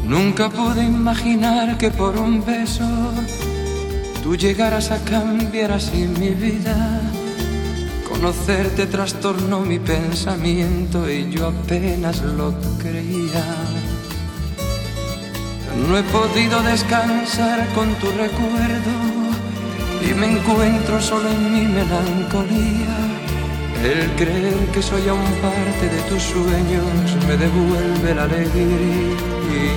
Nunca pude imaginar que por un beso tú llegaras a cambiar así mi vida. Conocerte trastornó mi pensamiento y yo apenas lo creía. No he podido descansar con tu recuerdo y me encuentro solo en mi melancolía. El creer que soy aún parte de tus sueños me devuelve la alegría.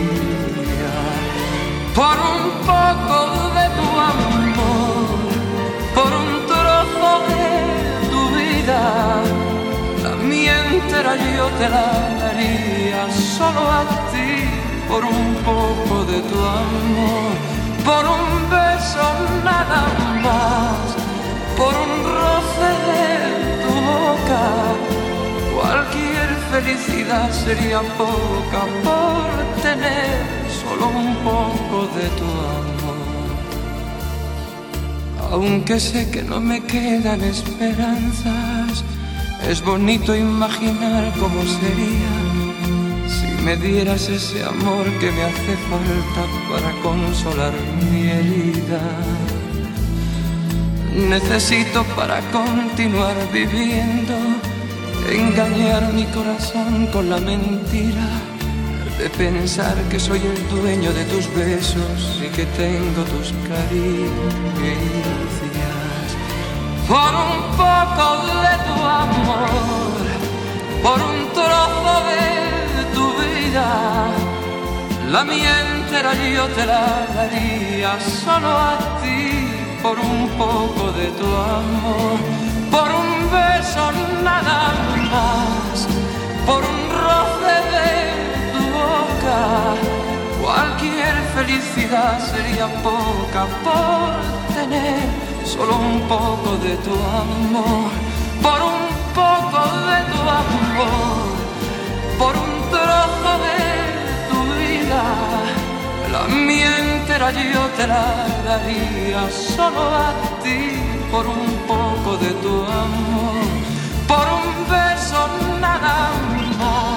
Por un poco de tu amor, por un trozo de tu vida, la mía entera yo te la daría solo a ti. Por un poco de tu amor, por un beso nada más, por un roce de tu boca, cualquier felicidad sería poca por tener solo un poco de tu amor. Aunque sé que no me quedan esperanzas, es bonito imaginar cómo sería si me dieras ese amor que me hace falta para consolar mi herida. Necesito para continuar viviendo engañar mi corazón con la mentira de pensar que soy el dueño de tus besos y que tengo tus caricias. Por un poco de tu amor, por un trozo de tu vida, la mía entera yo te la daría solo a ti. Por un poco de tu amor, por un beso nada más, por un roce de tu boca, cualquier felicidad sería poca por tener solo un poco de tu amor. Por un poco de tu amor, por un trozo de tu vida, la mía entera yo te la daría solo a ti. Por un poco de tu amor, por un beso nada más,